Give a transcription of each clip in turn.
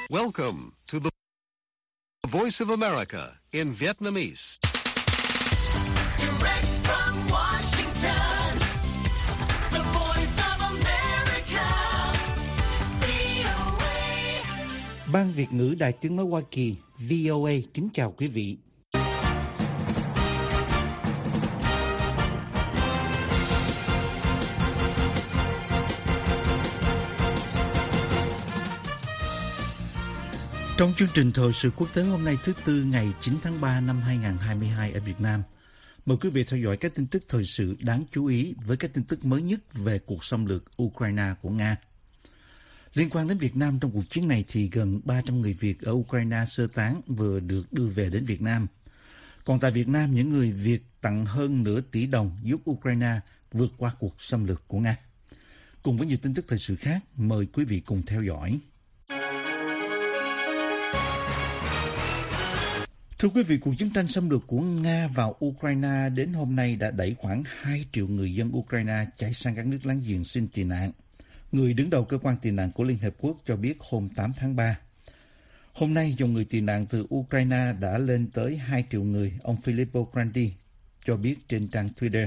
Welcome to the Voice of America in Vietnamese. Direct from Washington, the Voice of America, VOA. Ban Việt ngữ Đài Tiếng nói Hoa Kỳ, VOA kính chào quý vị. Trong chương trình thời sự quốc tế hôm nay thứ Tư ngày 9 tháng 3 năm 2022 ở Việt Nam, mời quý vị theo dõi các tin tức thời sự đáng chú ý với các tin tức mới nhất về cuộc xâm lược Ukraine của Nga. Liên quan đến Việt Nam trong cuộc chiến này thì gần 300 người Việt ở Ukraine sơ tán vừa được đưa về đến Việt Nam. Còn tại Việt Nam, những người Việt tặng hơn nửa tỷ đồng giúp Ukraine vượt qua cuộc xâm lược của Nga. Cùng với nhiều tin tức thời sự khác, mời quý vị cùng theo dõi. Thưa quý vị, cuộc chiến tranh xâm lược của Nga vào Ukraine đến hôm nay đã đẩy khoảng 2 triệu người dân Ukraine chạy sang các nước láng giềng xin tị nạn. Người đứng đầu cơ quan tị nạn của Liên Hợp Quốc cho biết hôm 8 tháng 3. Hôm nay, dòng người tị nạn từ Ukraine đã lên tới 2 triệu người, ông Filippo Grandi cho biết trên trang Twitter.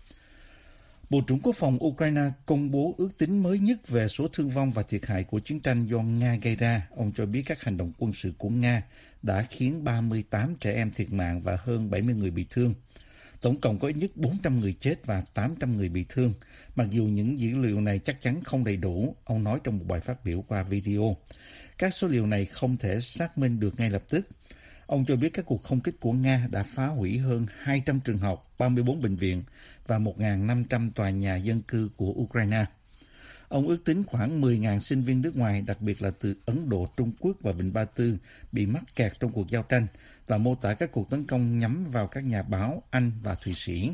Bộ trưởng Quốc phòng Ukraine công bố ước tính mới nhất về số thương vong và thiệt hại của chiến tranh do Nga gây ra. Ông cho biết các hành động quân sự của Nga đã khiến 38 trẻ em thiệt mạng và hơn 70 người bị thương. Tổng cộng có ít nhất 400 người chết và 800 người bị thương. Mặc dù những dữ liệu này chắc chắn không đầy đủ, ông nói trong một bài phát biểu qua video. Các số liệu này không thể xác minh được ngay lập tức. Ông cho biết các cuộc không kích của Nga đã phá hủy hơn 200 trường học, 34 bệnh viện và 1.500 tòa nhà dân cư của Ukraine. Ông ước tính khoảng 10.000 sinh viên nước ngoài, đặc biệt là từ Ấn Độ, Trung Quốc và Vịnh Ba Tư, bị mắc kẹt trong cuộc giao tranh và mô tả các cuộc tấn công nhắm vào các nhà báo Anh và Thụy Sĩ.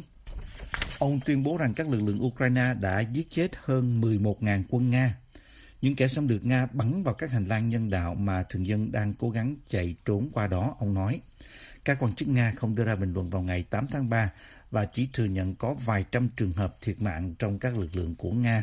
Ông tuyên bố rằng các lực lượng Ukraine đã giết chết hơn 11.000 quân Nga. Những kẻ xâm lược Nga bắn vào các hành lang nhân đạo mà thường dân đang cố gắng chạy trốn qua đó, ông nói. Các quan chức Nga không đưa ra bình luận vào ngày 8 tháng 3 và chỉ thừa nhận có vài trăm trường hợp thiệt mạng trong các lực lượng của Nga.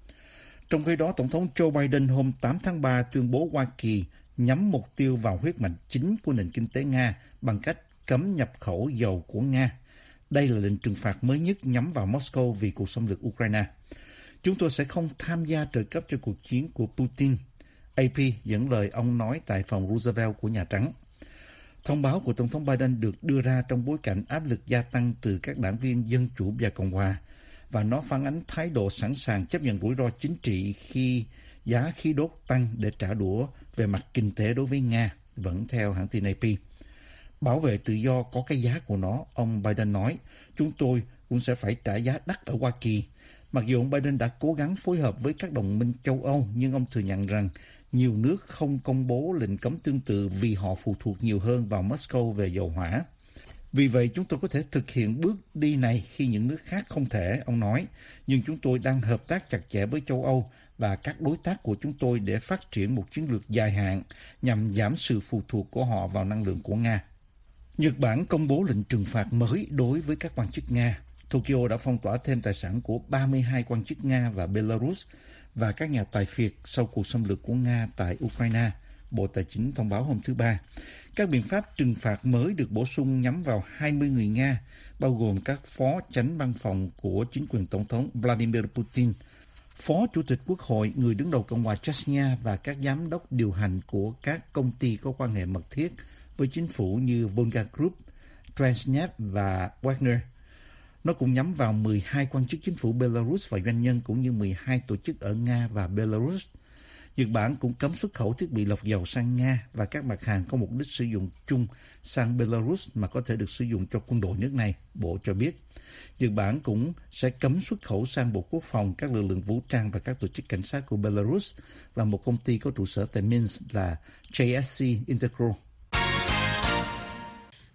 Trong khi đó, Tổng thống Joe Biden hôm 8 tháng 3 tuyên bố Hoa Kỳ nhắm mục tiêu vào huyết mạch chính của nền kinh tế Nga bằng cách cấm nhập khẩu dầu của Nga. Đây là lệnh trừng phạt mới nhất nhắm vào Moscow vì cuộc xâm lược Ukraine. Chúng tôi sẽ không tham gia trợ cấp cho cuộc chiến của Putin, AP dẫn lời ông nói tại phòng Roosevelt của Nhà Trắng. Thông báo của Tổng thống Biden được đưa ra trong bối cảnh áp lực gia tăng từ các đảng viên Dân Chủ và Cộng Hòa, và nó phản ánh thái độ sẵn sàng chấp nhận rủi ro chính trị khi giá khí đốt tăng để trả đũa về mặt kinh tế đối với Nga, vẫn theo hãng tin AP. Bảo vệ tự do có cái giá của nó, ông Biden nói. Chúng tôi cũng sẽ phải trả giá đắt ở Hoa Kỳ. Mặc dù ông Biden đã cố gắng phối hợp với các đồng minh châu Âu, nhưng ông thừa nhận rằng nhiều nước không công bố lệnh cấm tương tự vì họ phụ thuộc nhiều hơn vào Moscow về dầu hỏa. Vì vậy, chúng tôi có thể thực hiện bước đi này khi những nước khác không thể, ông nói. Nhưng chúng tôi đang hợp tác chặt chẽ với châu Âu và các đối tác của chúng tôi để phát triển một chiến lược dài hạn nhằm giảm sự phụ thuộc của họ vào năng lượng của Nga. Nhật Bản công bố lệnh trừng phạt mới đối với các quan chức Nga. Tokyo đã phong tỏa thêm tài sản của 32 quan chức Nga và Belarus và các nhà tài phiệt sau cuộc xâm lược của Nga tại Ukraine, Bộ Tài chính thông báo hôm thứ Ba. Các biện pháp trừng phạt mới được bổ sung nhắm vào 20 người Nga, bao gồm các phó chánh văn phòng của chính quyền Tổng thống Vladimir Putin, phó chủ tịch Quốc hội, người đứng đầu Cộng hòa Chechnya và các giám đốc điều hành của các công ty có quan hệ mật thiết với chính phủ như Volga Group, Transneft và Wagner. Nó cũng nhắm vào 12 quan chức chính phủ Belarus và doanh nhân cũng như 12 tổ chức ở Nga và Belarus. Nhật Bản cũng cấm xuất khẩu thiết bị lọc dầu sang Nga và các mặt hàng có mục đích sử dụng chung sang Belarus mà có thể được sử dụng cho quân đội nước này, Bộ cho biết. Nhật Bản cũng sẽ cấm xuất khẩu sang Bộ Quốc phòng, các lực lượng vũ trang và các tổ chức cảnh sát của Belarus và một công ty có trụ sở tại Minsk là JSC Intergro.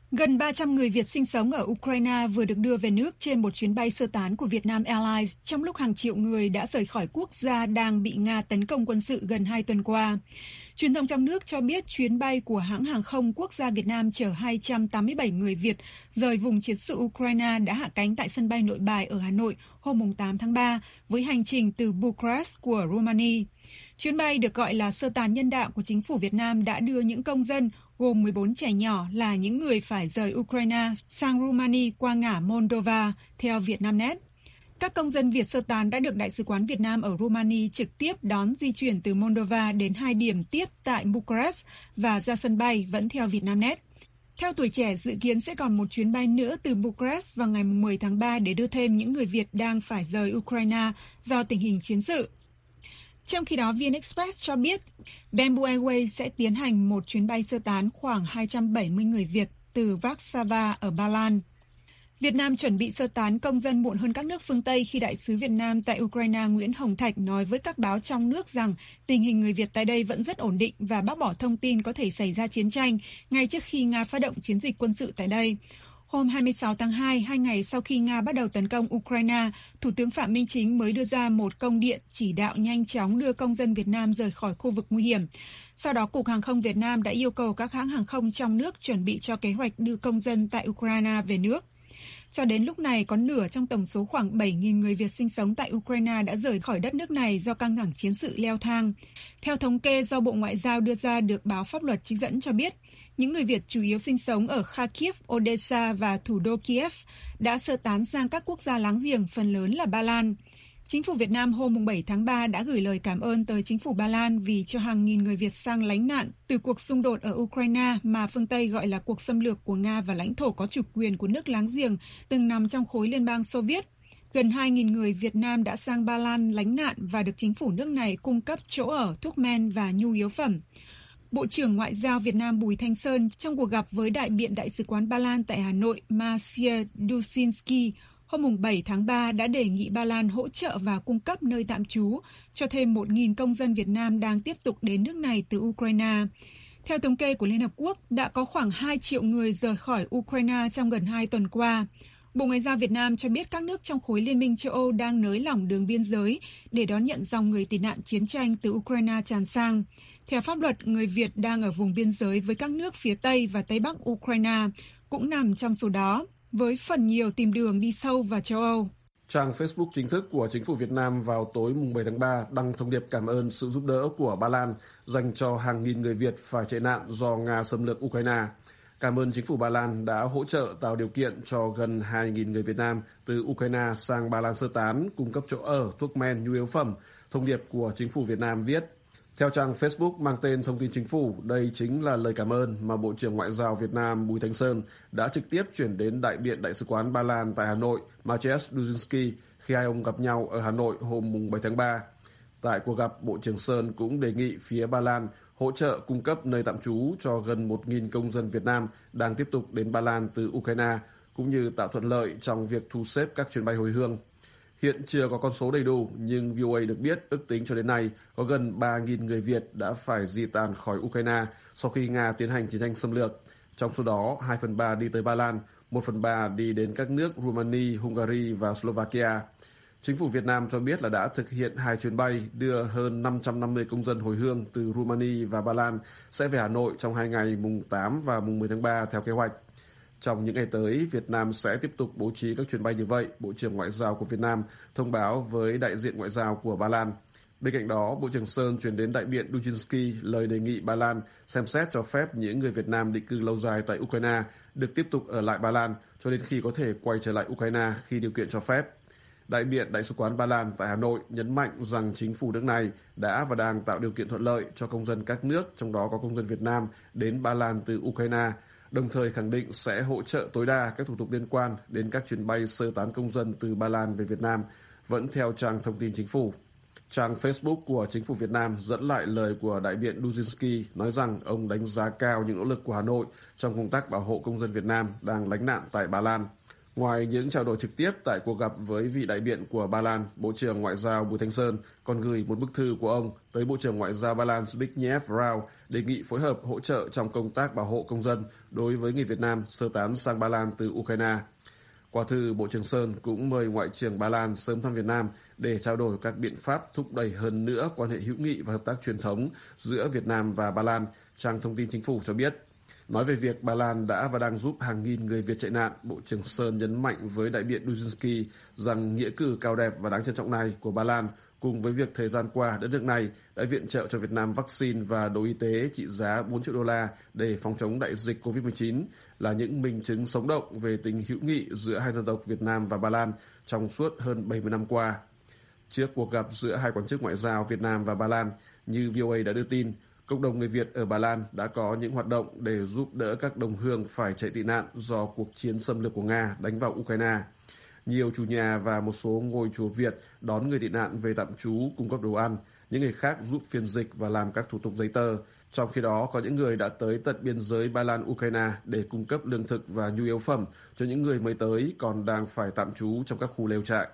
Gần 300 người Việt sinh sống ở Ukraine vừa được đưa về nước trên một chuyến bay sơ tán của Vietnam Airlines trong lúc hàng triệu người đã rời khỏi quốc gia đang bị Nga tấn công quân sự gần 2 tuần qua. Truyền thông trong nước cho biết chuyến bay của hãng hàng không quốc gia Việt Nam chở 287 người Việt rời vùng chiến sự Ukraine đã hạ cánh tại sân bay Nội Bài ở Hà Nội hôm 8 tháng 3 với hành trình từ Bucharest của Romania. Chuyến bay được gọi là sơ tán nhân đạo của chính phủ Việt Nam đã đưa những công dân gồm 14 trẻ nhỏ là những người phải rời Ukraine sang Romania qua ngã Moldova, theo Vietnamnet. Các công dân Việt sơ tán đã được Đại sứ quán Việt Nam ở Romania trực tiếp đón di chuyển từ Moldova đến 2 điểm tiếp tại Bucharest và ra sân bay, vẫn theo Vietnamnet. Theo Tuổi Trẻ, dự kiến sẽ còn một chuyến bay nữa từ Bucharest vào ngày 10 tháng 3 để đưa thêm những người Việt đang phải rời Ukraine do tình hình chiến sự. Trong khi đó, VnExpress cho biết Bamboo Airways sẽ tiến hành một chuyến bay sơ tán khoảng 270 người Việt từ Warsaw ở Ba Lan. Việt Nam chuẩn bị sơ tán công dân muộn hơn các nước phương Tây khi Đại sứ Việt Nam tại Ukraine Nguyễn Hồng Thạch nói với các báo trong nước rằng tình hình người Việt tại đây vẫn rất ổn định và bác bỏ thông tin có thể xảy ra chiến tranh ngay trước khi Nga phát động chiến dịch quân sự tại đây. Hôm 26 tháng 2, 2 ngày sau khi Nga bắt đầu tấn công Ukraine, Thủ tướng Phạm Minh Chính mới đưa ra một công điện chỉ đạo nhanh chóng đưa công dân Việt Nam rời khỏi khu vực nguy hiểm. Sau đó, Cục Hàng không Việt Nam đã yêu cầu các hãng hàng không trong nước chuẩn bị cho kế hoạch đưa công dân tại Ukraine về nước. Cho đến lúc này, có nửa trong tổng số khoảng 7.000 người Việt sinh sống tại Ukraine đã rời khỏi đất nước này do căng thẳng chiến sự leo thang. Theo thống kê do Bộ Ngoại giao đưa ra được báo Pháp luật trích dẫn cho biết, những người Việt chủ yếu sinh sống ở Kharkiv, Odessa và thủ đô Kiev đã sơ tán sang các quốc gia láng giềng, phần lớn là Ba Lan. Chính phủ Việt Nam hôm 7 tháng 3 đã gửi lời cảm ơn tới chính phủ Ba Lan vì cho hàng nghìn người Việt sang lánh nạn từ cuộc xung đột ở Ukraine mà phương Tây gọi là cuộc xâm lược của Nga và lãnh thổ có chủ quyền của nước láng giềng từng nằm trong khối Liên bang Xô Viết. Gần 2.000 người Việt Nam đã sang Ba Lan lánh nạn và được chính phủ nước này cung cấp chỗ ở, thuốc men và nhu yếu phẩm. Bộ trưởng Ngoại giao Việt Nam Bùi Thanh Sơn trong cuộc gặp với đại biện Đại sứ quán Ba Lan tại Hà Nội Maciej Duszynski hôm 7 tháng 3 đã đề nghị Ba Lan hỗ trợ và cung cấp nơi tạm trú cho thêm 1.000 công dân Việt Nam đang tiếp tục đến nước này từ Ukraine. Theo thống kê của Liên Hợp Quốc, đã có khoảng 2 triệu người rời khỏi Ukraine trong gần 2 tuần qua. Bộ Ngoại giao Việt Nam cho biết các nước trong khối Liên minh châu Âu đang nới lỏng đường biên giới để đón nhận dòng người tị nạn chiến tranh từ Ukraine tràn sang. Theo pháp luật, người Việt đang ở vùng biên giới với các nước phía Tây và Tây Bắc Ukraine cũng nằm trong số đó, với phần nhiều tìm đường đi sâu vào châu Âu. Trang Facebook chính thức của chính phủ Việt Nam vào tối 7 tháng 3 đăng thông điệp cảm ơn sự giúp đỡ của Ba Lan dành cho hàng nghìn người Việt phải chạy nạn do Nga xâm lược Ukraine. Cảm ơn chính phủ Ba Lan đã hỗ trợ tạo điều kiện cho gần 2.000 người Việt Nam từ Ukraine sang Ba Lan sơ tán, cung cấp chỗ ở, thuốc men, nhu yếu phẩm, thông điệp của chính phủ Việt Nam viết. Theo trang Facebook mang tên Thông tin Chính phủ, đây chính là lời cảm ơn mà Bộ trưởng Ngoại giao Việt Nam Bùi Thanh Sơn đã trực tiếp chuyển đến đại biện Đại sứ quán Ba Lan tại Hà Nội Maciej Duszynski khi hai ông gặp nhau ở Hà Nội hôm 7 tháng 3. Tại cuộc gặp, Bộ trưởng Sơn cũng đề nghị phía Ba Lan hỗ trợ cung cấp nơi tạm trú cho gần 1.000 công dân Việt Nam đang tiếp tục đến Ba Lan từ Ukraine, cũng như tạo thuận lợi trong việc thu xếp các chuyến bay hồi hương. Hiện chưa có con số đầy đủ, nhưng VOA được biết ước tính cho đến nay có gần 3.000 người Việt đã phải di tản khỏi Ukraine sau khi Nga tiến hành chiến tranh xâm lược. Trong số đó, 2/3 đi tới Ba Lan, 1/3 đi đến các nước Romania, Hungary và Slovakia. Chính phủ Việt Nam cho biết là đã thực hiện 2 chuyến bay đưa hơn 550 công dân hồi hương từ Romania và Ba Lan sẽ về Hà Nội trong 2 ngày mùng 8 và mùng 10 tháng 3 theo kế hoạch. Trong những ngày tới, Việt Nam sẽ tiếp tục bố trí các chuyến bay như vậy, Bộ trưởng Ngoại giao của Việt Nam thông báo với đại diện ngoại giao của Ba Lan. Bên cạnh đó, Bộ trưởng Sơn chuyển đến đại biện Duszynski lời đề nghị Ba Lan xem xét cho phép những người Việt Nam định cư lâu dài tại Ukraine được tiếp tục ở lại Ba Lan cho đến khi có thể quay trở lại Ukraine khi điều kiện cho phép. Đại biện Đại sứ quán Ba Lan tại Hà Nội nhấn mạnh rằng chính phủ nước này đã và đang tạo điều kiện thuận lợi cho công dân các nước, trong đó có công dân Việt Nam, đến Ba Lan từ Ukraine, đồng thời khẳng định sẽ hỗ trợ tối đa các thủ tục liên quan đến các chuyến bay sơ tán công dân từ Ba Lan về Việt Nam, vẫn theo trang thông tin chính phủ. Trang Facebook của chính phủ Việt Nam dẫn lại lời của đại biện Duszynski nói rằng ông đánh giá cao những nỗ lực của Hà Nội trong công tác bảo hộ công dân Việt Nam đang lánh nạn tại Ba Lan. Ngoài những trao đổi trực tiếp tại cuộc gặp với vị đại biện của Ba Lan, Bộ trưởng Ngoại giao Bùi Thanh Sơn còn gửi một bức thư của ông tới Bộ trưởng Ngoại giao Ba Lan Zbigniew Rau đề nghị phối hợp hỗ trợ trong công tác bảo hộ công dân đối với người Việt Nam sơ tán sang Ba Lan từ Ukraine. Qua thư, Bộ trưởng Sơn cũng mời Ngoại trưởng Ba Lan sớm thăm Việt Nam để trao đổi các biện pháp thúc đẩy hơn nữa quan hệ hữu nghị và hợp tác truyền thống giữa Việt Nam và Ba Lan, trang thông tin chính phủ cho biết. Nói về việc Ba Lan đã và đang giúp hàng nghìn người Việt chạy nạn, Bộ trưởng Sơn nhấn mạnh với đại biện Dujinski rằng nghĩa cử cao đẹp và đáng trân trọng này của Ba Lan cùng với việc thời gian qua đất nước này đã viện trợ cho Việt Nam vaccine và đồ y tế trị giá 4 triệu đô la để phòng chống đại dịch COVID-19 là những minh chứng sống động về tình hữu nghị giữa hai dân tộc Việt Nam và Ba Lan trong suốt hơn 70 năm qua. Trước cuộc gặp giữa hai quan chức ngoại giao Việt Nam và Ba Lan, như VOA đã đưa tin, cộng đồng người Việt ở Ba Lan đã có những hoạt động để giúp đỡ các đồng hương phải chạy tị nạn do cuộc chiến xâm lược của Nga đánh vào Ukraine. Nhiều chủ nhà và một số ngôi chùa Việt đón người tị nạn về tạm trú, cung cấp đồ ăn, những người khác giúp phiên dịch và làm các thủ tục giấy tờ. Trong khi đó, có những người đã tới tận biên giới Ba Lan-Ukraine để cung cấp lương thực và nhu yếu phẩm cho những người mới tới còn đang phải tạm trú trong các khu lều trại.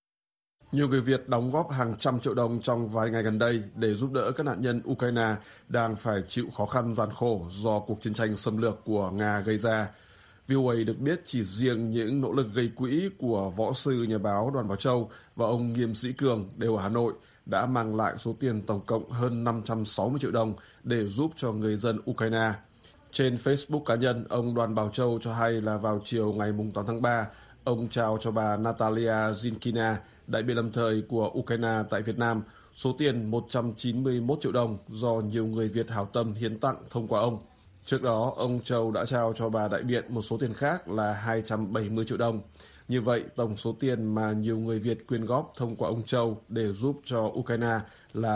Nhiều người Việt đóng góp hàng trăm triệu đồng trong vài ngày gần đây để giúp đỡ các nạn nhân Ukraine đang phải chịu khó khăn gian khổ do cuộc chiến tranh xâm lược của Nga gây ra. VOA được biết chỉ riêng những nỗ lực gây quỹ của võ sư nhà báo Đoàn Bảo Châu và ông Nghiêm Sĩ Cường đều ở Hà Nội đã mang lại số tiền tổng cộng hơn 560 triệu đồng để giúp cho người dân Ukraine. Trên Facebook cá nhân, ông Đoàn Bảo Châu cho hay là vào chiều ngày 8 tháng 3, ông trao cho bà Natalia Zinkina, đại biện lâm thời của Ukraine tại Việt Nam, số tiền 191 triệu đồng do nhiều người Việt hảo tâm hiến tặng thông qua ông. Trước đó, ông Châu đã trao cho bà đại biện một số tiền khác là 270 triệu đồng. Như vậy, tổng số tiền mà nhiều người Việt quyên góp thông qua ông Châu để giúp cho Ukraine là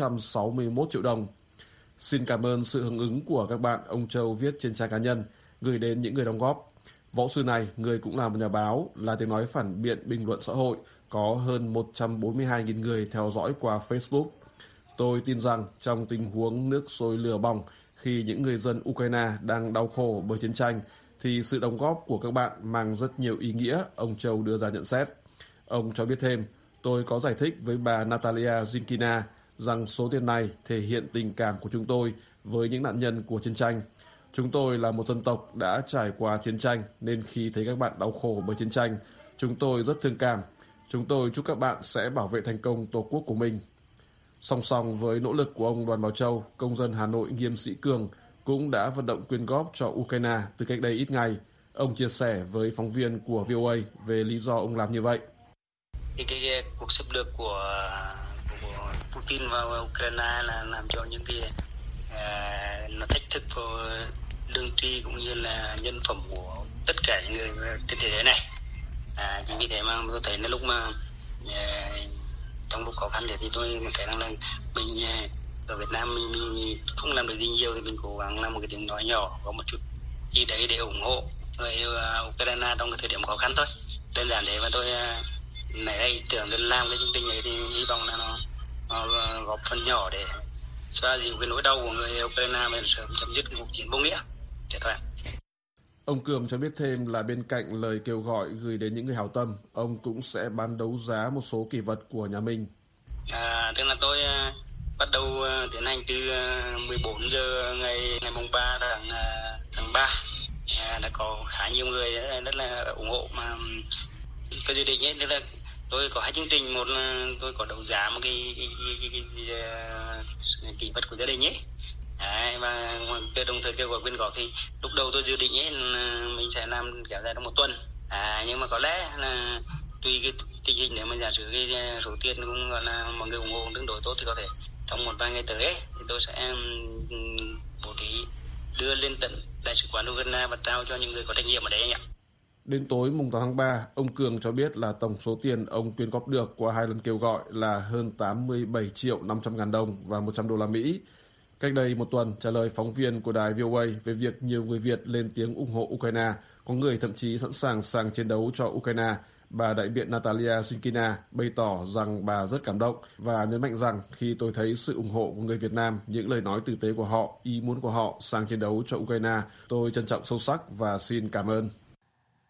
461 triệu đồng. Xin cảm ơn sự hưởng ứng của các bạn, ông Châu viết trên trang cá nhân, gửi đến những người đóng góp. Võ sư này, người cũng là một nhà báo, là tiếng nói phản biện bình luận xã hội, có hơn 142.000 người theo dõi qua Facebook. Tôi tin rằng trong tình huống nước sôi lửa bỏng, khi những người dân Ukraine đang đau khổ bởi chiến tranh, thì sự đóng góp của các bạn mang rất nhiều ý nghĩa, ông Châu đưa ra nhận xét. Ông cho biết thêm, tôi có giải thích với bà Natalia Zinkina rằng số tiền này thể hiện tình cảm của chúng tôi với những nạn nhân của chiến tranh. Chúng tôi là một dân tộc đã trải qua chiến tranh, nên khi thấy các bạn đau khổ bởi chiến tranh, chúng tôi rất thương cảm. Chúng tôi chúc các bạn sẽ bảo vệ thành công Tổ quốc của mình. Song song với nỗ lực của ông Đoàn Bảo Châu, công dân Hà Nội Nghiêm Sĩ Cường cũng đã vận động quyên góp cho Ukraine từ cách đây ít ngày. Ông chia sẻ với phóng viên của VOA về lý do ông làm như vậy. Cái cuộc xâm lược của Putin vào Ukraine là làm cho những cái nó thách thức vào lương tri cũng như là nhân phẩm của tất cả những người trên thế giới này. Chính vì thế mà tôi thấy là lúc mà trong lúc khó khăn thì tôi thấy rằng là mình ở Việt Nam mình không làm được gì nhiều thì mình cố gắng làm một cái tiếng nói nhỏ có một chút gì đấy để ủng hộ người Ukraine trong cái thời điểm khó khăn thôi. Đơn giản thế mà tôi nãy đây tưởng đến làm cái chương trình này thì hy vọng là nó góp phần nhỏ để xoa dịu cái nỗi đau của người Ukraine và sớm chấm dứt cuộc chiến vô nghĩa. Thế thôi. Ông Cường cho biết thêm là bên cạnh lời kêu gọi gửi đến những người hảo tâm, ông cũng sẽ bán đấu giá một số kỷ vật của nhà mình. Tức là tôi bắt đầu tiến hành từ 14 giờ ngày 3 tháng 3. Đã có khá nhiều người rất là ủng hộ mà cái dự định ấy, tức là tôi có hai chương trình, một là tôi có đấu giá một cái kỷ vật của gia đình ấy. Và đồng thời kêu gọi quyên góp thì lúc đầu tôi dự định ấy là mình sẽ làm kéo dài trong một tuần, nhưng mà có lẽ là tùy cái tình hình nếu mà giả sử cái số tiền cũng gọi là mọi người ủng hộ tương đối tốt thì có thể trong một vài ngày tới ấy, thì tôi sẽ bố trí đưa lên tận đại sứ quán Ukraine và trao cho những người có trách nhiệm ở đấy anh ạ. Đến tối mùng 8 tháng 3, ông Cường cho biết là tổng số tiền ông quyên góp được qua hai lần kêu gọi là hơn 87 triệu 500 ngàn đồng và 100 đô la Mỹ. Cách đây một tuần, trả lời phóng viên của đài VOA về việc nhiều người Việt lên tiếng ủng hộ Ukraine, có người thậm chí sẵn sàng sang chiến đấu cho Ukraine, bà đại biện Natalia Zinkina bày tỏ rằng bà rất cảm động và nhấn mạnh rằng khi tôi thấy sự ủng hộ của người Việt Nam, những lời nói tử tế của họ, ý muốn của họ sang chiến đấu cho Ukraine, tôi trân trọng sâu sắc và xin cảm ơn.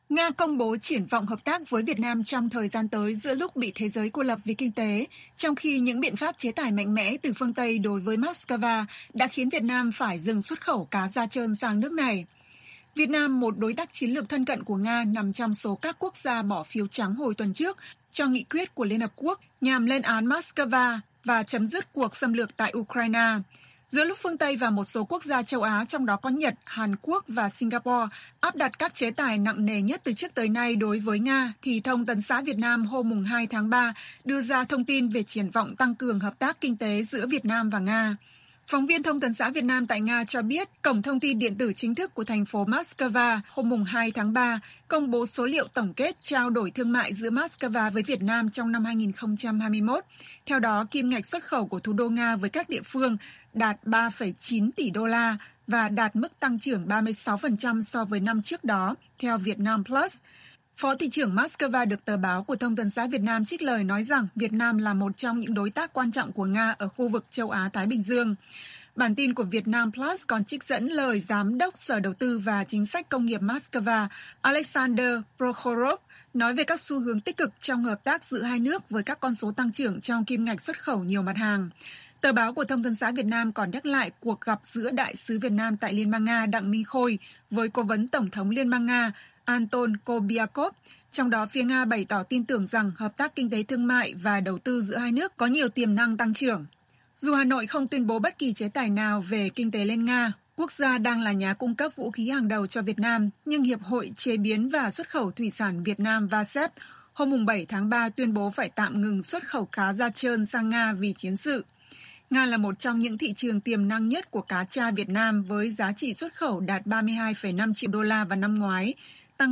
Nga công bố triển vọng hợp tác với Việt Nam trong thời gian tới giữa lúc bị thế giới cô lập vì kinh tế, trong khi những biện pháp chế tài mạnh mẽ từ phương Tây đối với Moscow đã khiến Việt Nam phải dừng xuất khẩu cá da trơn sang nước này. Việt Nam, một đối tác chiến lược thân cận của Nga, nằm trong số các quốc gia bỏ phiếu trắng hồi tuần trước cho nghị quyết của Liên Hợp Quốc nhằm lên án Moscow và chấm dứt cuộc xâm lược tại Ukraine. Giữa lúc phương Tây và một số quốc gia châu Á, trong đó có Nhật, Hàn Quốc và Singapore, áp đặt các chế tài nặng nề nhất từ trước tới nay đối với Nga, thì Thông tấn xã Việt Nam hôm 2 tháng 3 đưa ra thông tin về triển vọng tăng cường hợp tác kinh tế giữa Việt Nam và Nga. Phóng viên Thông tấn xã Việt Nam tại Nga cho biết, cổng thông tin điện tử chính thức của thành phố Moscow hôm 2 tháng 3 công bố số liệu tổng kết trao đổi thương mại giữa Moscow với Việt Nam trong năm 2021. Theo đó, kim ngạch xuất khẩu của thủ đô Nga với các địa phương đạt 3,9 tỷ đô la và đạt mức tăng trưởng 36% so với năm trước đó, theo Vietnam Plus. Phó thị trưởng Moscow được tờ báo của Thông tấn xã Việt Nam trích lời nói rằng Việt Nam là một trong những đối tác quan trọng của Nga ở khu vực châu Á-Thái Bình Dương. Bản tin của Vietnam Plus còn trích dẫn lời Giám đốc Sở Đầu tư và Chính sách Công nghiệp Moscow Alexander Prokhorov nói về các xu hướng tích cực trong hợp tác giữa hai nước với các con số tăng trưởng trong kim ngạch xuất khẩu nhiều mặt hàng. Tờ báo của Thông tấn xã Việt Nam còn nhắc lại cuộc gặp giữa Đại sứ Việt Nam tại Liên bang Nga Đặng Minh Khôi với Cố vấn Tổng thống Liên bang Nga Anton Kobiakov. Trong đó, phía Nga bày tỏ tin tưởng rằng hợp tác kinh tế thương mại và đầu tư giữa hai nước có nhiều tiềm năng tăng trưởng. Dù Hà Nội không tuyên bố bất kỳ chế tài nào về kinh tế lên Nga, quốc gia đang là nhà cung cấp vũ khí hàng đầu cho Việt Nam, nhưng Hiệp hội Chế biến và Xuất khẩu Thủy sản Việt Nam VASEP hôm 7 tháng 3 tuyên bố phải tạm ngừng xuất khẩu cá da trơn sang Nga vì chiến sự. Nga là một trong những thị trường tiềm năng nhất của cá tra Việt Nam với giá trị xuất khẩu đạt 32,5 triệu đô la vào năm ngoái, tăng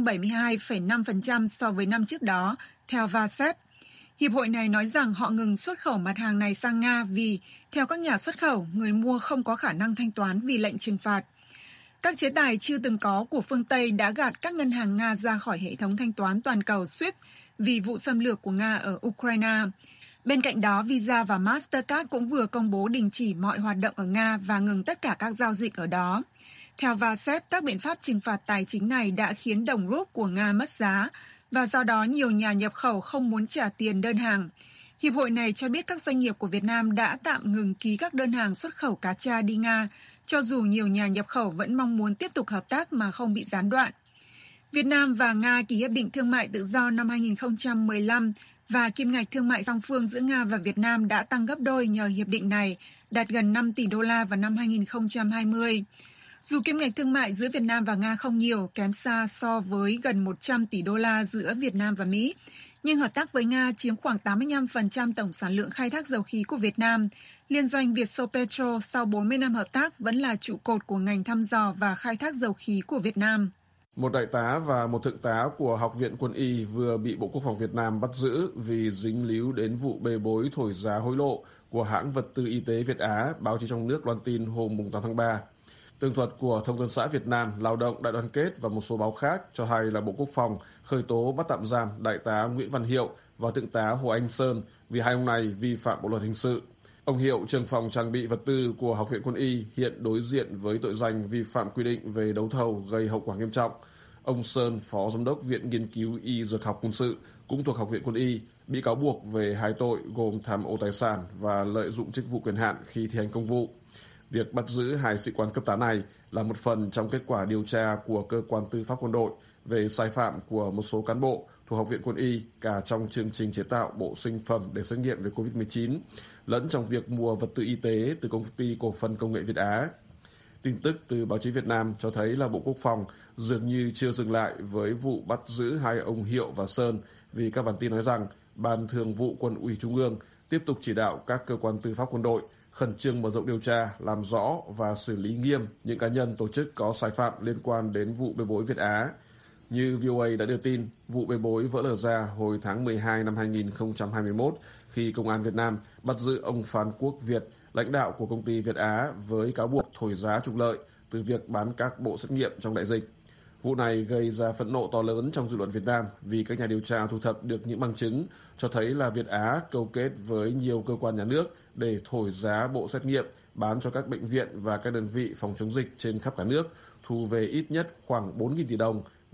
72,5% so với năm trước đó, theo VASEP. Hiệp hội này nói rằng họ ngừng xuất khẩu mặt hàng này sang Nga vì, theo các nhà xuất khẩu, người mua không có khả năng thanh toán vì lệnh trừng phạt. Các chế tài chưa từng có của phương Tây đã gạt các ngân hàng Nga ra khỏi hệ thống thanh toán toàn cầu SWIFT vì vụ xâm lược của Nga ở Ukraine. Bên cạnh đó, Visa và Mastercard cũng vừa công bố đình chỉ mọi hoạt động ở Nga và ngừng tất cả các giao dịch ở đó. Theo VASEP, các biện pháp trừng phạt tài chính này đã khiến đồng rúp của Nga mất giá và do đó nhiều nhà nhập khẩu không muốn trả tiền đơn hàng. Hiệp hội này cho biết các doanh nghiệp của Việt Nam đã tạm ngừng ký các đơn hàng xuất khẩu cá tra đi Nga, cho dù nhiều nhà nhập khẩu vẫn mong muốn tiếp tục hợp tác mà không bị gián đoạn. Việt Nam và Nga ký Hiệp định Thương mại Tự do năm 2015 và kim ngạch thương mại song phương giữa Nga và Việt Nam đã tăng gấp đôi nhờ hiệp định này, đạt gần 5 tỷ đô la vào năm 2020. Dù kim ngạch thương mại giữa Việt Nam và Nga không nhiều, kém xa so với gần 100 tỷ đô la giữa Việt Nam và Mỹ, nhưng hợp tác với Nga chiếm khoảng 85% tổng sản lượng khai thác dầu khí của Việt Nam. Liên doanh Vietsopetrol sau 40 năm hợp tác vẫn là trụ cột của ngành thăm dò và khai thác dầu khí của Việt Nam. Một đại tá và một thượng tá của Học viện Quân y vừa bị Bộ Quốc phòng Việt Nam bắt giữ vì dính líu đến vụ bê bối thổi giá hối lộ của hãng vật tư y tế Việt Á, báo chí trong nước loan tin hôm 8 tháng 3. Tường thuật của Thông tấn xã Việt Nam, Lao động, Đại đoàn kết và một số báo khác cho hay là Bộ Quốc phòng khởi tố bắt tạm giam đại tá Nguyễn Văn Hiệu và thượng tá Hồ Anh Sơn vì hai ông này vi phạm bộ luật hình sự. Ông Hiệu, trưởng phòng trang bị vật tư của Học viện Quân y, hiện đối diện với tội danh vi phạm quy định về đấu thầu gây hậu quả nghiêm trọng. Ông Sơn, phó giám đốc Viện Nghiên cứu Y Dược học Quân sự, cũng thuộc Học viện Quân y, bị cáo buộc về hai tội gồm tham ô tài sản và lợi dụng chức vụ quyền hạn khi thi hành công vụ. Việc bắt giữ hai sĩ quan cấp tá này là một phần trong kết quả điều tra của cơ quan tư pháp quân đội về sai phạm của một số cán bộ thuộc Học viện Quân y cả trong chương trình chế tạo bộ sinh phẩm để xét nghiệm về COVID-19, lẫn trong việc mua vật tư y tế từ công ty cổ phần công nghệ Việt Á. Tin tức từ báo chí Việt Nam cho thấy là Bộ Quốc phòng dường như chưa dừng lại với vụ bắt giữ hai ông Hiệu và Sơn, vì các bản tin nói rằng Ban Thường vụ Quân ủy Trung ương tiếp tục chỉ đạo các cơ quan tư pháp quân đội khẩn trương mở rộng điều tra, làm rõ và xử lý nghiêm những cá nhân tổ chức có sai phạm liên quan đến vụ bê bối Việt Á. Như VOA đã đưa tin, vụ bê bối vỡ lở ra hồi tháng 12 năm 2021 khi Công an Việt Nam bắt giữ ông Phan Quốc Việt, lãnh đạo của công ty Việt Á với cáo buộc thổi giá trục lợi từ việc bán các bộ xét nghiệm trong đại dịch. Vụ này gây ra phẫn nộ to lớn trong dư luận Việt Nam vì các nhà điều tra thu thập được những bằng chứng cho thấy là Việt Á câu kết với nhiều cơ quan nhà nước để thổi giá bộ xét nghiệm bán cho các bệnh viện và các đơn vị phòng chống dịch trên khắp cả nước, thu về ít nhất khoảng 4.000 tỷ đồng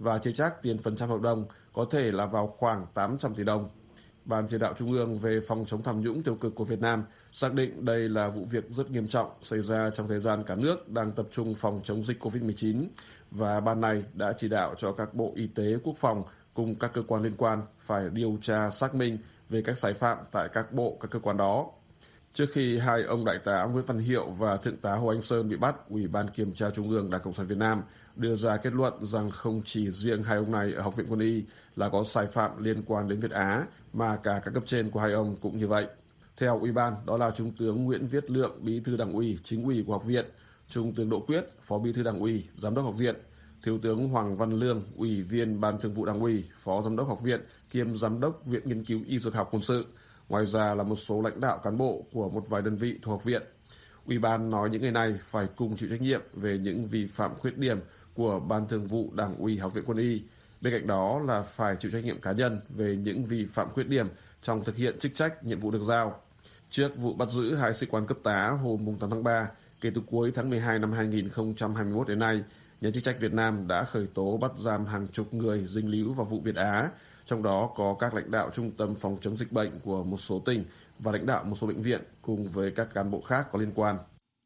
và chê trách tiền phần trăm hợp đồng có thể là vào khoảng 800 tỷ đồng. Ban chỉ đạo Trung ương về phòng chống tham nhũng tiêu cực của Việt Nam xác định đây là vụ việc rất nghiêm trọng xảy ra trong thời gian cả nước đang tập trung phòng chống dịch COVID-19 và ban này đã chỉ đạo cho các bộ Y tế, Quốc phòng cùng các cơ quan liên quan phải điều tra xác minh về các sai phạm tại các bộ, các cơ quan đó. Trước khi hai ông Đại tá Nguyễn Văn Hiệu và Thượng tá Hồ Anh Sơn bị bắt, Ủy ban Kiểm tra Trung ương Đảng Cộng sản Việt Nam đưa ra kết luận rằng không chỉ riêng hai ông này ở Học viện Quân y là có sai phạm liên quan đến Việt Á, mà cả các cấp trên của hai ông cũng như vậy. Theo Ủy ban, đó là Trung tướng Nguyễn Viết Lượng, Bí thư Đảng ủy, Chính ủy của Học viện, Trung tướng Đỗ Quyết, Phó Bí thư Đảng ủy, Giám đốc Học viện, Thiếu tướng Hoàng Văn Lương, Ủy viên Ban Thường vụ Đảng ủy, Phó Giám đốc Học viện, kiêm Giám đốc Viện Nghiên cứu Y Dược học Quân sự. Ngoài ra là một số lãnh đạo cán bộ của một vài đơn vị thuộc học viện. Ủy ban nói những người này phải cùng chịu trách nhiệm về những vi phạm khuyết điểm của Ban Thường vụ Đảng ủy Học viện Quân y. Bên cạnh đó là phải chịu trách nhiệm cá nhân về những vi phạm khuyết điểm trong thực hiện chức trách, nhiệm vụ được giao. Trước vụ bắt giữ hai sĩ quan cấp tá hôm 8 tháng 3, kể từ cuối tháng 12 năm 2021 đến nay, nhà chức trách Việt Nam đã khởi tố bắt giam hàng chục người dính líu vào vụ Việt Á, trong đó có các lãnh đạo Trung tâm Phòng chống dịch bệnh của một số tỉnh và lãnh đạo một số bệnh viện cùng với các cán bộ khác có liên quan.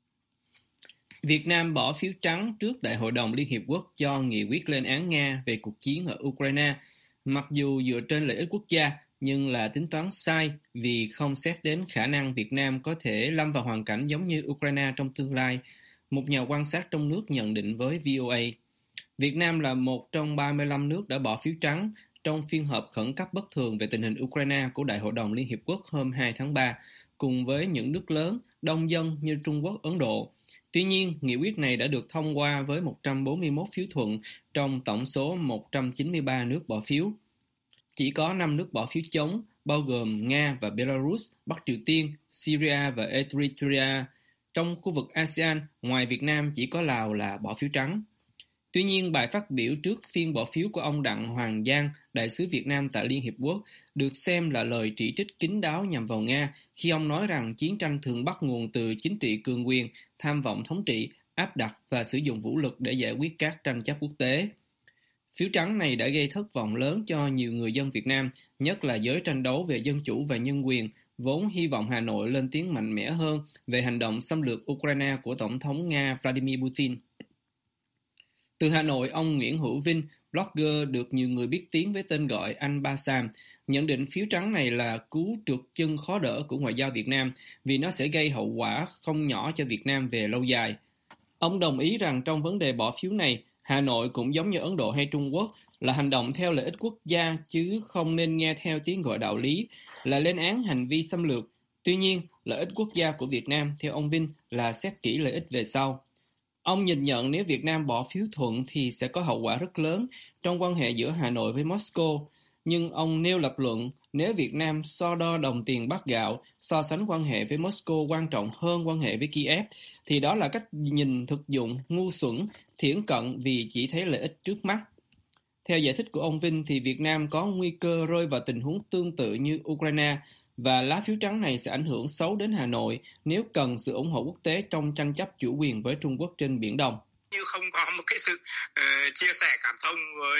Việt Nam bỏ phiếu trắng trước Đại hội đồng Liên Hiệp Quốc cho nghị quyết lên án Nga về cuộc chiến ở Ukraine, mặc dù dựa trên lợi ích quốc gia nhưng là tính toán sai vì không xét đến khả năng Việt Nam có thể lâm vào hoàn cảnh giống như Ukraine trong tương lai, một nhà quan sát trong nước nhận định với VOA. Việt Nam là một trong 35 nước đã bỏ phiếu trắng trong phiên họp khẩn cấp bất thường về tình hình Ukraine của Đại hội đồng Liên Hiệp Quốc hôm 2 tháng 3, cùng với những nước lớn, đông dân như Trung Quốc, Ấn Độ. Tuy nhiên, nghị quyết này đã được thông qua với 141 phiếu thuận trong tổng số 193 nước bỏ phiếu. Chỉ có 5 nước bỏ phiếu chống, bao gồm Nga và Belarus, Bắc Triều Tiên, Syria và Eritrea. Trong khu vực ASEAN, ngoài Việt Nam chỉ có Lào là bỏ phiếu trắng. Tuy nhiên, bài phát biểu trước phiên bỏ phiếu của ông Đặng Hoàng Giang, đại sứ Việt Nam tại Liên Hiệp Quốc, được xem là lời chỉ trích kín đáo nhằm vào Nga khi ông nói rằng chiến tranh thường bắt nguồn từ chính trị cường quyền, tham vọng thống trị, áp đặt và sử dụng vũ lực để giải quyết các tranh chấp quốc tế. Phiếu trắng này đã gây thất vọng lớn cho nhiều người dân Việt Nam, nhất là giới tranh đấu về dân chủ và nhân quyền, vốn hy vọng Hà Nội lên tiếng mạnh mẽ hơn về hành động xâm lược Ukraine của Tổng thống Nga Vladimir Putin. Từ Hà Nội, ông Nguyễn Hữu Vinh, blogger được nhiều người biết tiếng với tên gọi Anh Ba Sam, nhận định phiếu trắng này là cú trượt chân khó đỡ của ngoại giao Việt Nam vì nó sẽ gây hậu quả không nhỏ cho Việt Nam về lâu dài. Ông đồng ý rằng trong vấn đề bỏ phiếu này, Hà Nội cũng giống như Ấn Độ hay Trung Quốc là hành động theo lợi ích quốc gia chứ không nên nghe theo tiếng gọi đạo lý là lên án hành vi xâm lược. Tuy nhiên, lợi ích quốc gia của Việt Nam theo ông Vinh là xét kỹ lợi ích về sau. Ông nhìn nhận nếu Việt Nam bỏ phiếu thuận thì sẽ có hậu quả rất lớn trong quan hệ giữa Hà Nội với Moscow. Nhưng ông nêu lập luận nếu Việt Nam so đo đồng tiền bát gạo, so sánh quan hệ với Moscow quan trọng hơn quan hệ với Kiev, thì đó là cách nhìn thực dụng, ngu xuẩn, thiển cận vì chỉ thấy lợi ích trước mắt. Theo giải thích của ông Vinh thì Việt Nam có nguy cơ rơi vào tình huống tương tự như Ukraine, và lá phiếu trắng này sẽ ảnh hưởng xấu đến Hà Nội nếu cần sự ủng hộ quốc tế trong tranh chấp chủ quyền với Trung Quốc trên Biển Đông. Như không có một cái sự chia sẻ cảm thông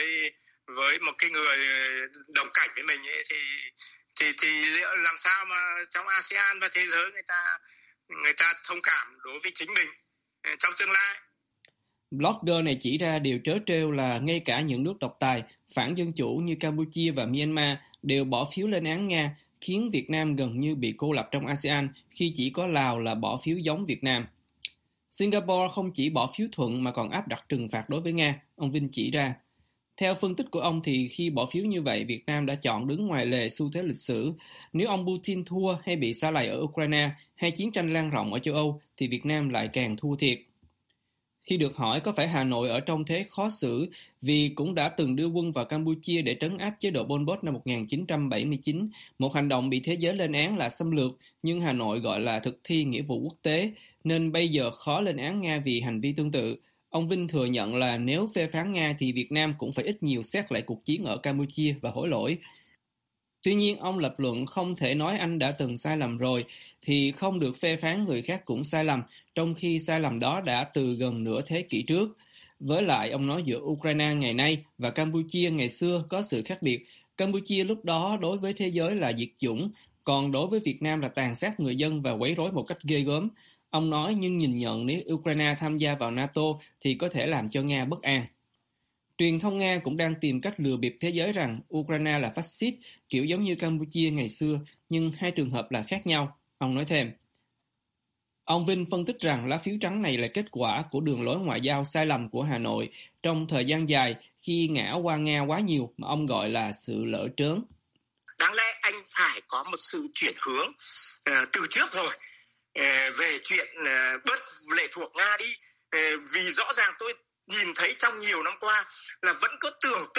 với một cái người đồng cảnh với mình ấy, thì liệu làm sao mà trong ASEAN và thế giới người ta thông cảm đối với chính mình trong tương lai. Blogger này chỉ ra điều trớ trêu là ngay cả những nước độc tài, phản dân chủ như Campuchia và Myanmar đều bỏ phiếu lên án Nga, khiến Việt Nam gần như bị cô lập trong ASEAN khi chỉ có Lào là bỏ phiếu giống Việt Nam. Singapore không chỉ bỏ phiếu thuận mà còn áp đặt trừng phạt đối với Nga, ông Vinh chỉ ra. Theo phân tích của ông thì khi bỏ phiếu như vậy, Việt Nam đã chọn đứng ngoài lề xu thế lịch sử. Nếu ông Putin thua hay bị sa lầy ở Ukraine hay chiến tranh lan rộng ở châu Âu thì Việt Nam lại càng thua thiệt. Khi được hỏi có phải Hà Nội ở trong thế khó xử vì cũng đã từng đưa quân vào Campuchia để trấn áp chế độ Pol Pot năm 1979, một hành động bị thế giới lên án là xâm lược, nhưng Hà Nội gọi là thực thi nghĩa vụ quốc tế, nên bây giờ khó lên án Nga vì hành vi tương tự. Ông Vinh thừa nhận là nếu phê phán Nga thì Việt Nam cũng phải ít nhiều xét lại cuộc chiến ở Campuchia và hối lỗi. Tuy nhiên, ông lập luận không thể nói anh đã từng sai lầm rồi thì không được phê phán người khác cũng sai lầm, trong khi sai lầm đó đã từ gần nửa thế kỷ trước. Với lại, ông nói giữa Ukraine ngày nay và Campuchia ngày xưa có sự khác biệt. Campuchia lúc đó đối với thế giới là diệt chủng, còn đối với Việt Nam là tàn sát người dân và quấy rối một cách ghê gớm. Ông nói nhưng nhìn nhận nếu Ukraine tham gia vào NATO thì có thể làm cho Nga bất an. Truyền thông Nga cũng đang tìm cách lừa bịp thế giới rằng Ukraine là phát xít, kiểu giống như Campuchia ngày xưa, nhưng hai trường hợp là khác nhau. Ông nói thêm. Ông Vinh phân tích rằng lá phiếu trắng này là kết quả của đường lối ngoại giao sai lầm của Hà Nội trong thời gian dài khi ngã qua Nga quá nhiều mà ông gọi là sự lỡ trớn. Đáng lẽ anh phải có một sự chuyển hướng từ trước rồi về chuyện bớt lệ thuộc Nga đi. Vì rõ ràng tôi nhìn thấy trong nhiều năm qua là vẫn có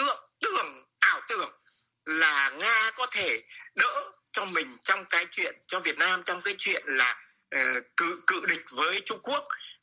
ảo tưởng là Nga có thể đỡ cho mình trong cái chuyện cho Việt Nam, trong cái chuyện là cự địch với Trung Quốc,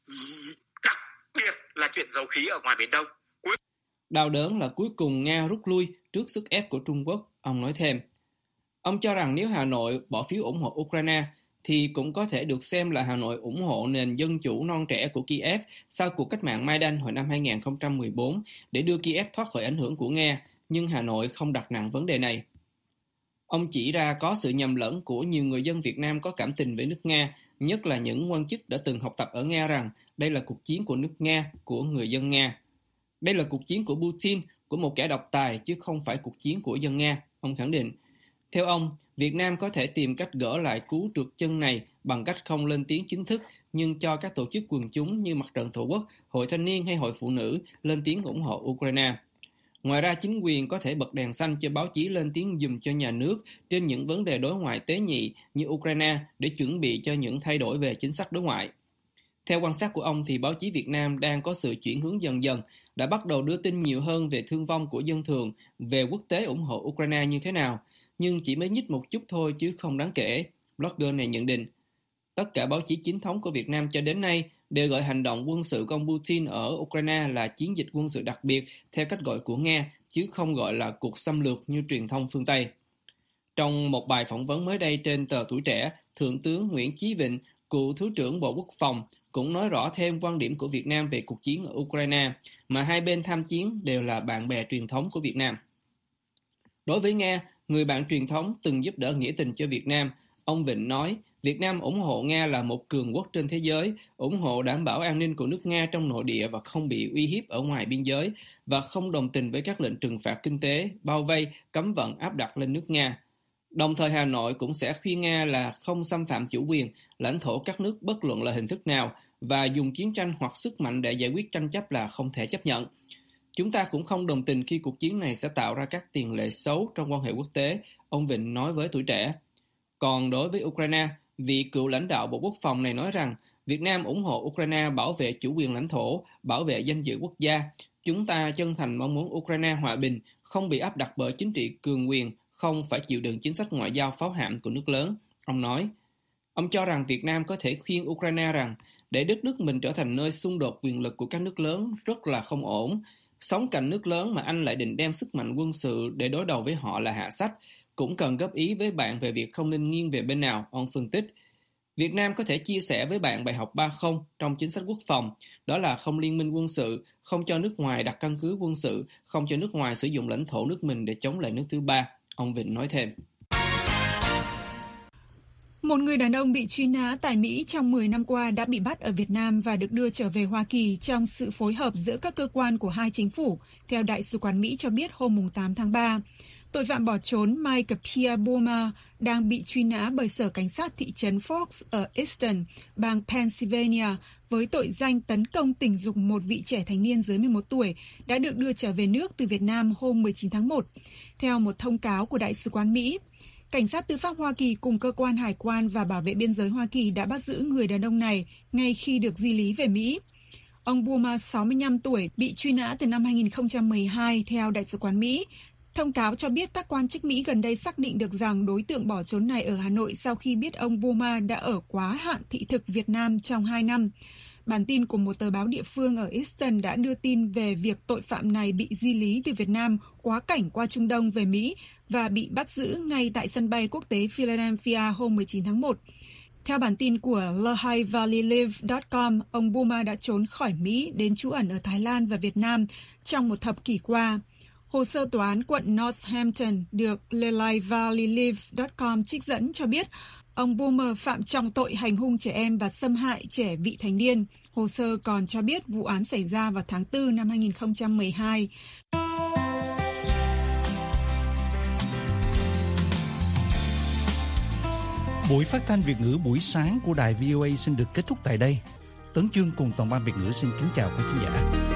đặc biệt là chuyện dầu khí ở ngoài Biển Đông. Đau đớn là cuối cùng Nga rút lui trước sức ép của Trung Quốc, ông nói thêm. Ông cho rằng nếu Hà Nội bỏ phiếu ủng hộ Ukraine thì cũng có thể được xem là Hà Nội ủng hộ nền dân chủ non trẻ của Kiev sau cuộc cách mạng Maidan hồi năm 2014 để đưa Kiev thoát khỏi ảnh hưởng của Nga, nhưng Hà Nội không đặt nặng vấn đề này. Ông chỉ ra có sự nhầm lẫn của nhiều người dân Việt Nam có cảm tình với nước Nga, nhất là những quan chức đã từng học tập ở Nga rằng đây là cuộc chiến của nước Nga, của người dân Nga. Đây là cuộc chiến của Putin, của một kẻ độc tài chứ không phải cuộc chiến của dân Nga, ông khẳng định. Theo ông, Việt Nam có thể tìm cách gỡ lại cú trượt chân này bằng cách không lên tiếng chính thức, nhưng cho các tổ chức quần chúng như Mặt trận Tổ quốc, Hội Thanh niên hay Hội Phụ nữ lên tiếng ủng hộ Ukraine. Ngoài ra, chính quyền có thể bật đèn xanh cho báo chí lên tiếng giùm cho nhà nước trên những vấn đề đối ngoại tế nhị như Ukraine để chuẩn bị cho những thay đổi về chính sách đối ngoại. Theo quan sát của ông thì báo chí Việt Nam đang có sự chuyển hướng dần dần, đã bắt đầu đưa tin nhiều hơn về thương vong của dân thường, về quốc tế ủng hộ Ukraine như thế nào, nhưng chỉ mới nhích một chút thôi chứ không đáng kể, blogger này nhận định. Tất cả báo chí chính thống của Việt Nam cho đến nay đều gọi hành động quân sự của ông Putin ở Ukraine là chiến dịch quân sự đặc biệt theo cách gọi của Nga, chứ không gọi là cuộc xâm lược như truyền thông phương Tây. Trong một bài phỏng vấn mới đây trên tờ Tuổi Trẻ, Thượng tướng Nguyễn Chí Vịnh, cựu Thứ trưởng Bộ Quốc phòng, cũng nói rõ thêm quan điểm của Việt Nam về cuộc chiến ở Ukraine, mà hai bên tham chiến đều là bạn bè truyền thống của Việt Nam. Đối với Nga, người bạn truyền thống từng giúp đỡ nghĩa tình cho Việt Nam, ông Vịnh nói Việt Nam ủng hộ Nga là một cường quốc trên thế giới, ủng hộ đảm bảo an ninh của nước Nga trong nội địa và không bị uy hiếp ở ngoài biên giới, và không đồng tình với các lệnh trừng phạt kinh tế, bao vây, cấm vận áp đặt lên nước Nga. Đồng thời Hà Nội cũng sẽ khuyên Nga là không xâm phạm chủ quyền, lãnh thổ các nước bất luận là hình thức nào, và dùng chiến tranh hoặc sức mạnh để giải quyết tranh chấp là không thể chấp nhận. Chúng ta cũng không đồng tình khi cuộc chiến này sẽ tạo ra các tiền lệ xấu trong quan hệ quốc tế, ông Vịnh nói với Tuổi Trẻ. Còn đối với Ukraine, vị cựu lãnh đạo Bộ Quốc phòng này nói rằng Việt Nam ủng hộ Ukraine bảo vệ chủ quyền lãnh thổ, bảo vệ danh dự quốc gia. Chúng ta chân thành mong muốn Ukraine hòa bình, không bị áp đặt bởi chính trị cường quyền, không phải chịu đựng chính sách ngoại giao pháo hạm của nước lớn, ông nói. Ông cho rằng Việt Nam có thể khuyên Ukraine rằng để đất nước mình trở thành nơi xung đột quyền lực của các nước lớn rất là không ổn. Sống cạnh nước lớn mà anh lại định đem sức mạnh quân sự để đối đầu với họ là hạ sách. Cũng cần góp ý với bạn về việc không nên nghiêng về bên nào, ông phân tích. Việt Nam có thể chia sẻ với bạn bài học 3-0 trong chính sách quốc phòng, đó là không liên minh quân sự, không cho nước ngoài đặt căn cứ quân sự, không cho nước ngoài sử dụng lãnh thổ nước mình để chống lại nước thứ ba, ông Vịnh nói thêm. Một người đàn ông bị truy nã tại Mỹ trong 10 năm qua đã bị bắt ở Việt Nam và được đưa trở về Hoa Kỳ trong sự phối hợp giữa các cơ quan của hai chính phủ, theo Đại sứ quán Mỹ cho biết hôm 8 tháng 3. Tội phạm bỏ trốn Mike Pierre Boma đang bị truy nã bởi Sở Cảnh sát thị trấn Fox ở Easton, bang Pennsylvania, với tội danh tấn công tình dục một vị trẻ thanh niên dưới 11 tuổi, đã được đưa trở về nước từ Việt Nam hôm 19 tháng 1, theo một thông cáo của Đại sứ quán Mỹ. Cảnh sát tư pháp Hoa Kỳ cùng cơ quan hải quan và bảo vệ biên giới Hoa Kỳ đã bắt giữ người đàn ông này ngay khi được di lý về Mỹ. Ông Boma, 65 tuổi, bị truy nã từ năm 2012 theo Đại sứ quán Mỹ. Thông cáo cho biết các quan chức Mỹ gần đây xác định được rằng đối tượng bỏ trốn này ở Hà Nội sau khi biết ông Boma đã ở quá hạn thị thực Việt Nam trong 2 năm. Bản tin của một tờ báo địa phương ở Easton đã đưa tin về việc tội phạm này bị di lý từ Việt Nam quá cảnh qua Trung Đông về Mỹ và bị bắt giữ ngay tại sân bay quốc tế Philadelphia hôm 19 tháng 1. Theo bản tin của LehightValleyLive.com, ông Boomer đã trốn khỏi Mỹ đến trú ẩn ở Thái Lan và Việt Nam trong một thập kỷ qua. Hồ sơ tòa án quận Northampton được LehightValleyLive.com trích dẫn cho biết ông Boomer phạm trọng tội hành hung trẻ em và xâm hại trẻ vị thành niên. Hồ sơ còn cho biết vụ án xảy ra vào tháng 4 năm 2012. Buổi phát thanh Việt ngữ buổi sáng của đài VOA xin được kết thúc tại đây. Tấn Chương cùng toàn ban Việt ngữ xin kính chào quý khán giả.